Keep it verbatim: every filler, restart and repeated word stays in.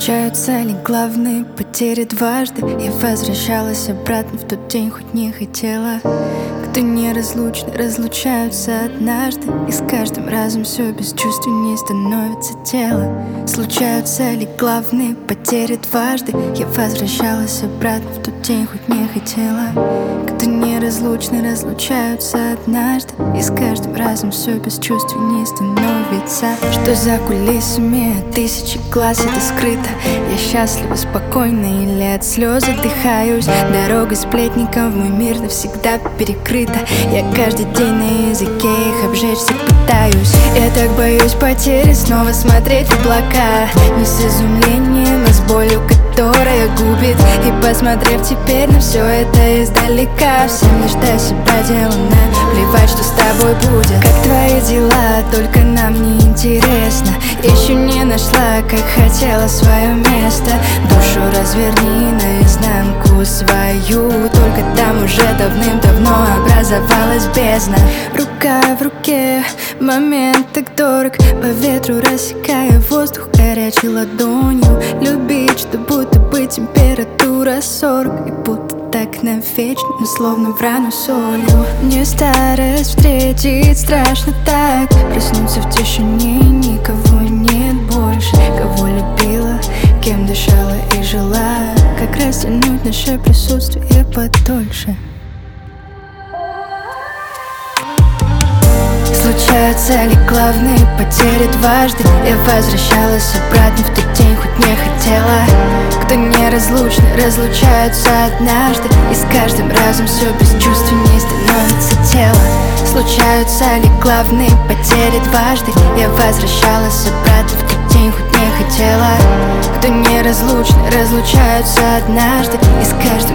Случаются ли главные потери дважды? Я возвращалась обратно в тот день, хоть не хотела. Кто неразлучны, разлучаются однажды, и с каждым разом все бесчувственнее становится тело. Случаются ли главные потери дважды? Я возвращалась обратно в тот день, хоть не хотела. Кто неразлучны, разлучаются однажды, и с каждым разом все бесчувственнее становится. Что за кулисами тысячи глаз, это скрыто. Я счастлива, спокойна или от слез отдыхаюсь. Дорога сплетников в мой мир навсегда перекрыта. Я каждый день на языке их обжечь всех пытаюсь. Я так боюсь потери, снова смотреть в облака. Не с изумлением, а с болью, которая губит. И посмотрев теперь на все это издалека, всем лишь до себя делано, плевать, что с тобой будет. Как твои дела, только нам не интересно. Еще не нашла, как хотела, свое место. Душу разверни наизнанку свою, только там уже давным-давно образовалась бездна. Рука в руке, момент так дорог, по ветру рассекая воздух горячей ладонью. Любить, что будто бы температура сорок, и будто так навечно, словно в рану солью. Мне старость встретить страшно так, проснуться в тишине, никого нет больше. Кого любила, кем дышала и жила, как растянуть наше присутствие подольше. Случаются ли главные потери дважды? Я возвращалась обратно в тот день, хоть не хотела. Кто неразлучны, разлучаются однажды, и с каждым разом все бесчувственнее становится тело. Случаются ли главные потери дважды? Я возвращалась обратно в тот день, хоть не хотела. Кто неразлучны, разлучаются однажды, и с каждым